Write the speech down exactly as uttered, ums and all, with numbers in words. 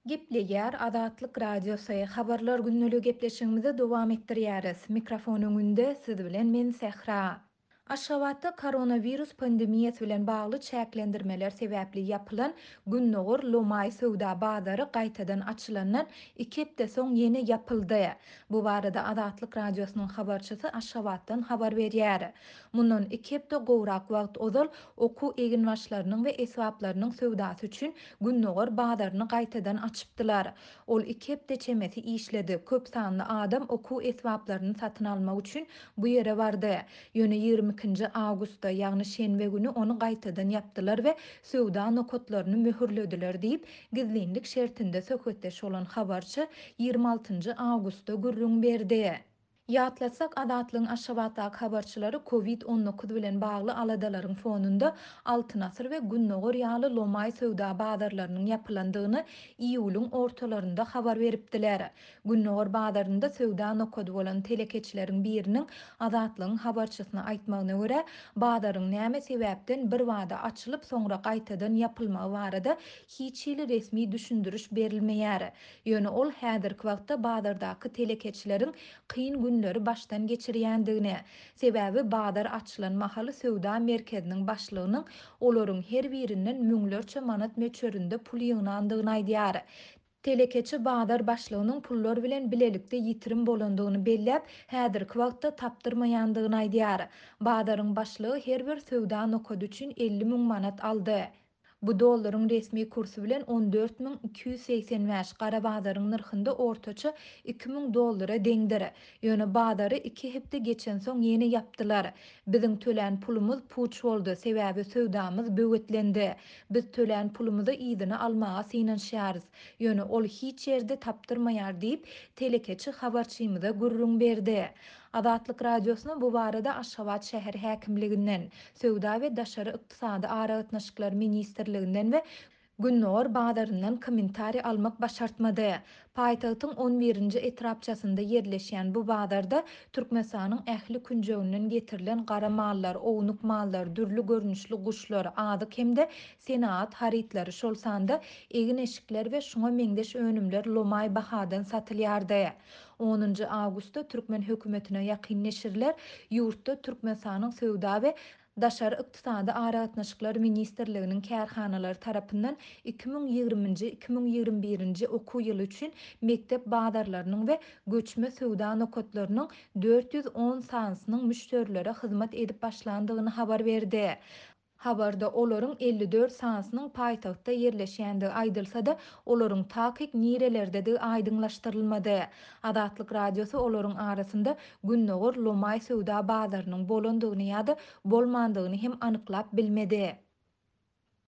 Gepleýär Adatlyk Radiosu habarlar günnüligi gepleşigimizi dowam etdirýäris. Mikrofon öňünde siz bilen men Sähra. Aşgabatda koronavirus pandemiyası bilen bagly çäklendirmeler sebäpli ýapylan günnäger Lomay Söwda bazary gaýtadan açylandan iki hepde soň ýene ýapyldy. Bu barada Adatlyk Radiosynyň habarçysy Aşgabatdan habar berýär. Mundan iki hepde gowrak wagt ozal oku egin başlarynyň we esbaplarynyň söwdasy üçin günnäger bazaryny gaýtadan açypdylar. Ol iki hepde çemeti işledi. Köp sanly adam oku esbaplaryny satyn almak üçin bu ýere bardy. Ýöne ýygrimi ikinji awgustda, ýagny şenbe güni onu gaýtadan ýapdylar we söwda nokotlaryny möhürlediler diýip gizlinlik şertinde söhbetdeş bolan habarçy ýygrimi altynjy awgustda gürrüň berdi. Ýatlasak Adatlyň Aşgabatdaky habarçylary covid on dokuz bilen bagly aladalaryň fonunda altyn asyr we günnäger ýaly Lomay söwda bazarlarynyň ýapylandygyny iýulyň ortalarynda habar beripdiler. Günnäger bazarynda söwda nokody bolan telekeçileriň biriniň Adatlyň habarçysyna aýtmagyna görä, bazaryň näme sebäpden bir wada açylyp soňra gaýtadan ýapylmagy barada hiç hili resmi düşündiriş berilmeýär. Ýöne ol häzirki wagtda bazardaky telekeçileriň kyn günleri baştan geçirýändigine, sebäbi bazar açylan mahaly söwda merkeziniň başlygynyň olaryň her birinden müňlerçe manat möçberinde pul ýygnadygyny aýdýar. Telekeçi bazar başlygynyň pullar bilen bilelikde ýitirim bolandygyny belläp, häzirki wagtda tapdyrmaýandygyny aýdýar. Bazaryň başlygy her bir söwda nokody üçin elli müň manat aldy. Bu dollaryň resmi kursu bilen on dört miň iki ýüz seksen beş gara bazaryň narhynda ortaça iki miň dollara deňdir. Ýöne bazary iki hepde geçen soň ýene ýapdylar. Biziň tölen pulumuz puç boldy, sebäbi söwdamyz böwetlendi. Biz tölen pulumuza ýzyny almaga synanşýarys. Ýöne ol hiç ýerde tapdyrmaýar diýip telekeçi habarçymyza gürrüň berdi. Adatlyk Radiosyna bu barada Aşgabat şäher häkimliginden, Söwda we Daşary ykdysady aragatnaşyklar ministrliginden we Günnäger bazaryndan kommentari almak başartmady. Paýtagtyň on birinji etrapçasynda ýerleşýän bu bazarda Türkmenistanyň ähli künjeginden getirilen gara mallar, ownuк mallar, dürli görnüşli guşlar, adyk hemde senat haritlary şol sanda egin eşikler we şuňa meňdeş önümler Lomay bahadan satylýardy. onunji awgustda Türkmen hökümetine ýakyn neşirler ýurtda Türkmenistanyň Söwda we Daşary ykdysady aragatnaşyklar ministrliginiň kärhanalary tarapyndan iki miň ýygrimiňji iki miň ýygrimi birinji oku ýyly üçin mektep bazarlarynyň we göçme söwda nokotlarynyň dört ýüz on sansynyň müşterileri hyzmat edip başlandygyny habar berdi. Habarda olaryň elli dört sansynyň paýtagtda ýerleşýändigi aýdylsa-da, olaryň takyk nirelerdegi aýdyňlaşdyrylmady. Adatlyk Radiosy olaryň arasynda günnäger Lomay söwda bazarynyň bolandygyny ýa-da bolmandygyny hem anyklap bilmedi.